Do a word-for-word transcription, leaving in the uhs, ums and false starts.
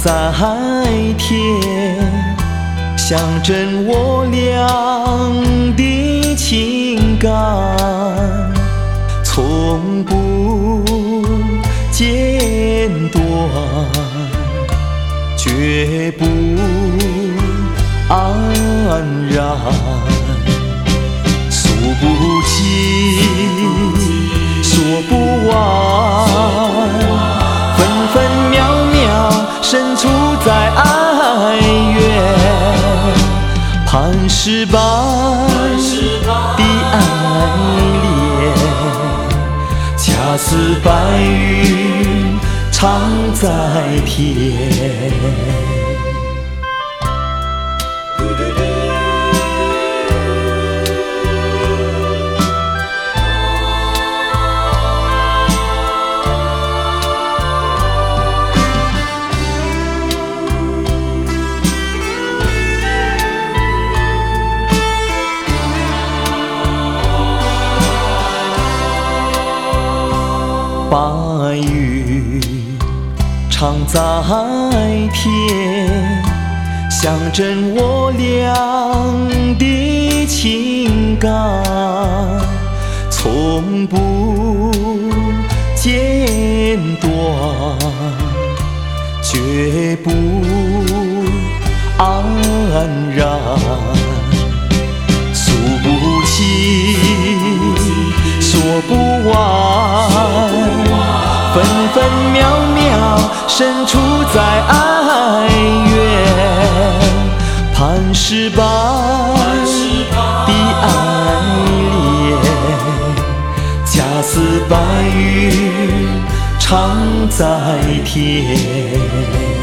在天，象征我俩的情感，从不间断，绝不安然，诉不尽，说不完，分分秒秒深处在爱缘，磐石般的爱恋，恰似白云常在天。白云常在天，象征我俩的情感，从不间断，绝不安然，诉不尽，说不完，分分秒秒深处在爱缘，磐石般的爱恋，恰似白云常在天。